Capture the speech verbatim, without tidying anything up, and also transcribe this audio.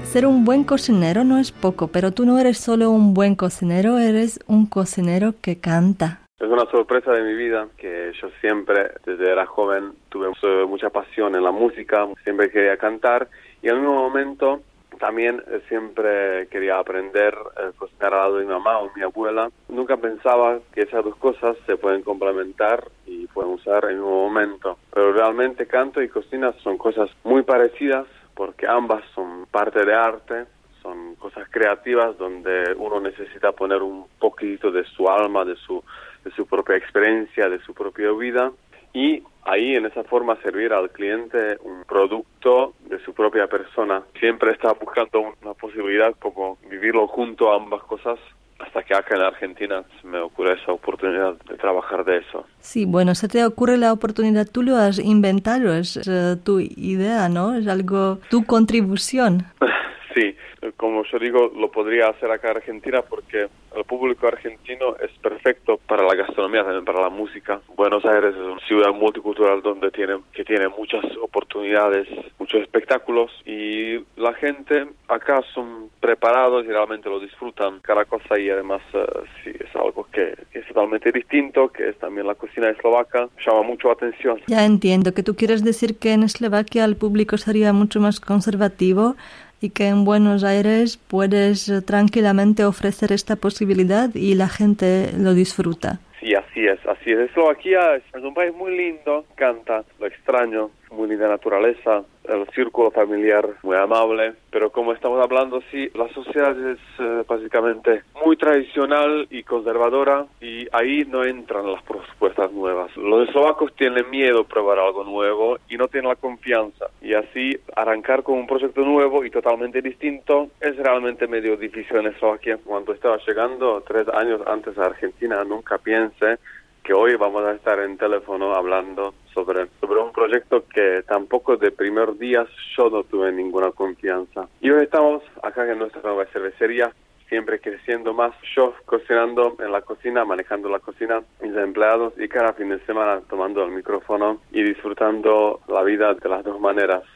Ser un buen cocinero no es poco, pero tú no eres solo un buen cocinero, eres un cocinero que canta. Es una sorpresa de mi vida que yo siempre, desde era joven, tuve mucha pasión en la música, siempre quería cantar y al mismo momento también siempre quería aprender a cocinar al lado de mi mamá o mi abuela. Nunca pensaba que esas dos cosas se pueden complementar y pueden usar en un momento. Pero realmente canto y cocina son cosas muy parecidas porque ambas son parte de arte, son cosas creativas donde uno necesita poner un poquito de su alma, de su, de su propia experiencia, de su propia vida. Y ahí, en esa forma, servir al cliente un producto de su propia persona. Siempre está buscando una posibilidad como vivirlo junto a ambas cosas, hasta que acá en Argentina se me ocurre esa oportunidad de trabajar de eso. Sí, bueno, se te ocurre la oportunidad, tú lo has inventado, es uh, tu idea, ¿no? Es algo, tu contribución. Sí, como yo digo, lo podría hacer acá en Argentina porque el público argentino es perfecto para la gastronomía, también para la música. Buenos Aires es una ciudad multicultural donde tiene, que tiene muchas oportunidades, muchos espectáculos y la gente acá son preparados y realmente lo disfrutan cada cosa y además uh, sí, es algo que, que es totalmente distinto, que es también la cocina eslovaca, llama mucho la atención. Ya entiendo que tú quieres decir que en Eslovaquia el público sería mucho más conservativo y que en Buenos Aires puedes tranquilamente ofrecer esta posibilidad y la gente lo disfruta. Sí, así es, así es. Eslovaquia es, es un país muy lindo, canta, lo extraño, muy linda naturaleza, el círculo familiar muy amable, pero como estamos hablando, sí, la sociedad es eh, básicamente muy tradicional y conservadora y ahí no entran las propuestas nuevas. Los eslovacos tienen miedo a probar algo nuevo y no tienen la confianza y así arrancar con un proyecto nuevo y totalmente distinto es realmente medio difícil en Eslovaquia. Cuando estaba llegando tres años antes a Argentina, nunca pensé que hoy vamos a estar en teléfono hablando sobre, sobre un proyecto que tampoco de primer día yo no tuve ninguna confianza. Y hoy estamos acá en nuestra nueva cervecería, siempre creciendo más, yo cocinando en la cocina, manejando la cocina, mis empleados y cada fin de semana tomando el micrófono y disfrutando la vida de las dos maneras.